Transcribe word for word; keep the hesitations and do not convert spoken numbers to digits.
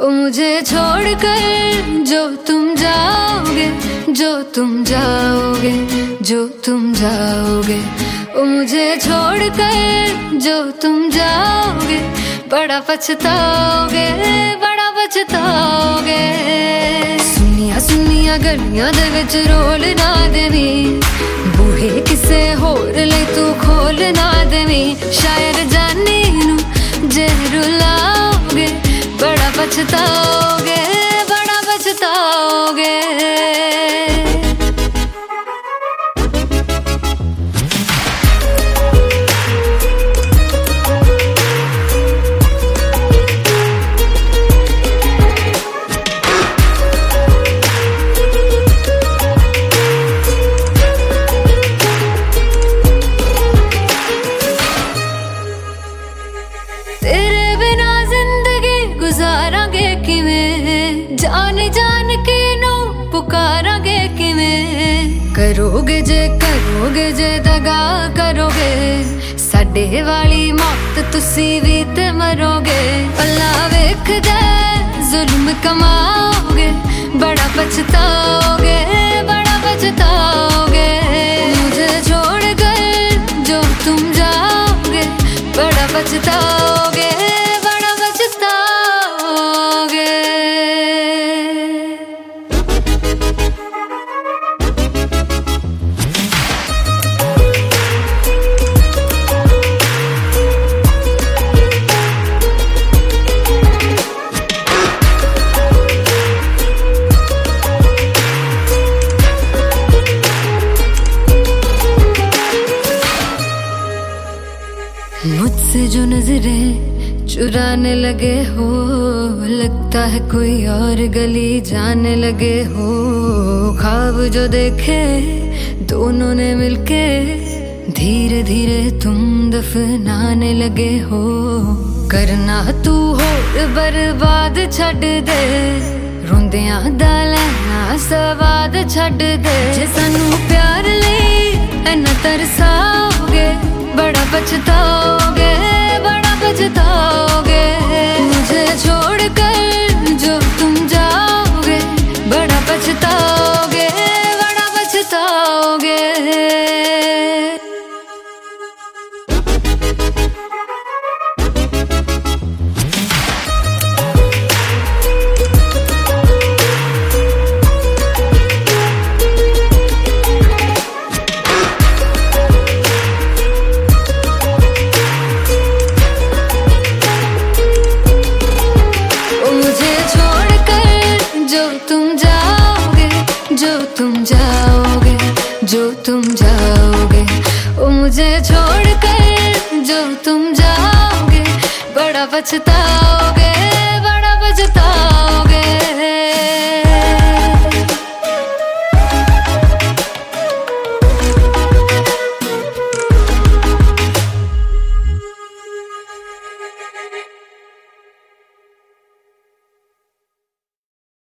ओ मुझे छोड़कर जो तुम जाओगे, जो तुम जाओगे, जो तुम जाओगे। ओ मुझे छोड़कर जो तुम जाओगे, बड़ा पछताओगे, बड़ा पछताओगे। सुनिया सुनिया गलियां दे विच रोल ना देवी, बूहे किसे होर ले तू खोल ना देवी। शायर जानी नू जे रुलाओगे, बड़ा पछताओगे, बड़ा पछताओगे। तेरे बिना जिंदगी गुजारांगे किवें, जान जान के नू पुकारांगे किवें। करोगे जे करोगे जे दगा करोगे, साडे वाली मौत तुसी भी ते मरोगे। अल्लाह वेखदा जुल्म कमाओगे, बड़ा पछताओगे, बड़ा पछताओगे। मुझे छोड़ कर जो तुम जाओगे, बड़ा पछताओगे, बड़ा पछताओगे। मुझसे जो नजरें चुराने लगे हो, लगता है कोई और गली जाने लगे हो। ख्वाब जो देखे दोनों ने मिलके, धीरे धीरे तुम दफनाने लगे हो। करना तू होर बर्बाद छड़ दे, रोंदियां दा लैना सवाद छड़ दे। जे सानू प्यार लई इन्ना तरसाओगे, बड़ा पछताओगे, बड़ा पछताओगे। मुझे छोड़ कर जो तुम जाओगे, बड़ा पछताओगे, बड़ा पछताओगे। जो तुम जाओगे, जो तुम जाओगे, जो तुम जाओगे। ओ मुझे छोड़ कर जो तुम जाओगे, बड़ा पछताओगे।